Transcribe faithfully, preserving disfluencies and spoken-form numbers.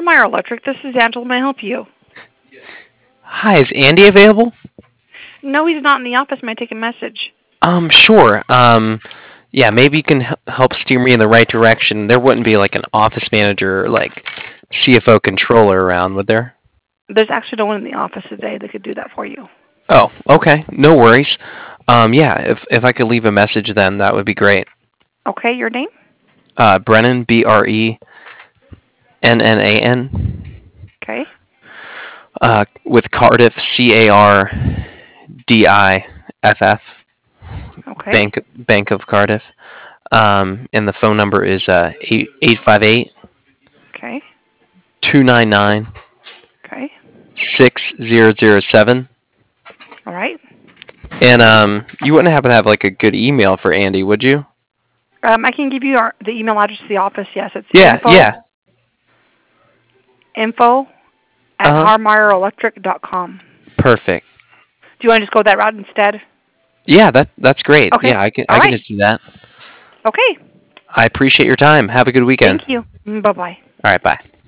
Harmeyer Electric. This is Angela. May I help you? Hi, is Andy available? No, he's not in the office. May I take a message? Um, sure. Um, yeah, maybe you can h- help steer me in the right direction. There wouldn't be like an office manager, or, like C F O controller around, would there? There's actually no one in the office today that could do that for you. Oh, okay. No worries. Um, yeah, if if I could leave a message, then that would be great. Okay, your name? Uh, Brennan, B R E N N A N. Okay. Uh, with Cardiff, C A R D I F F. Okay. Bank Bank of Cardiff. Um, and the phone number is uh eight eight five eight Okay. two nine nine Okay. six zero zero seven. All right. And um, you wouldn't happen to have like a good email for Andy, would you? Um, I can give you our, the email address to the office. Yes, it's Yeah, info, yeah. info at Uh-huh. harmeyer electric dot com. Perfect. Do you want to just go that route instead? Yeah, that that's great. Okay. Yeah, I can All I can right. just do that. Okay. I appreciate your time. Have a good weekend. Thank you. Bye bye. All right, bye.